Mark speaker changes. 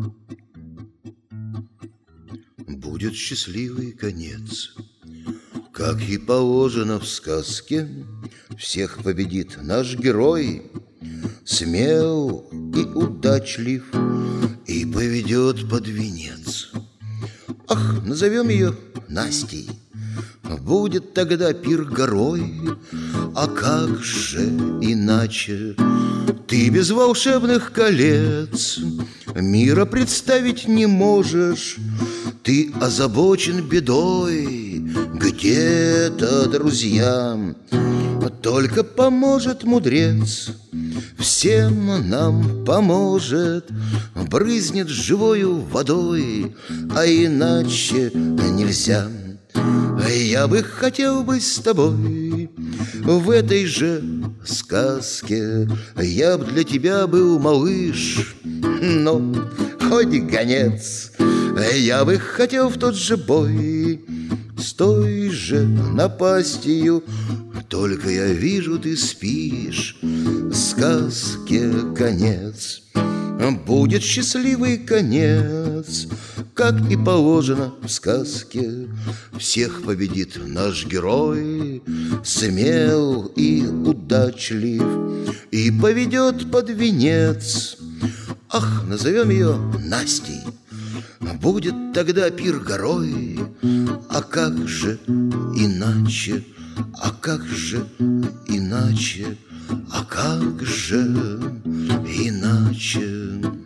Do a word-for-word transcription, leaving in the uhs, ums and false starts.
Speaker 1: Будет счастливый конец, как и положено в сказке. Всех победит наш герой, смел и удачлив, и поведет под венец. Ах, назовем ее Настей, будет тогда пир горой. А как же иначе? Ты без волшебных колец мира представить не можешь. Ты озабочен бедой, где-то друзьям. Только поможет мудрец, всем нам поможет, брызнет живою водой, а иначе нельзя. Я бы хотел быть с тобой в этой же сказке. Я б для тебя был малыш, но хоть гонец. Я бы хотел в тот же бой с той же напастью, только я вижу, ты спишь, сказке конец. Будет счастливый конец, как и положено в сказке. Всех победит наш герой, смел и удачлив, и поведет под венец. Ах, назовем ее Настей, будет тогда пир горой. А как же иначе? А как же иначе? А как же иначе?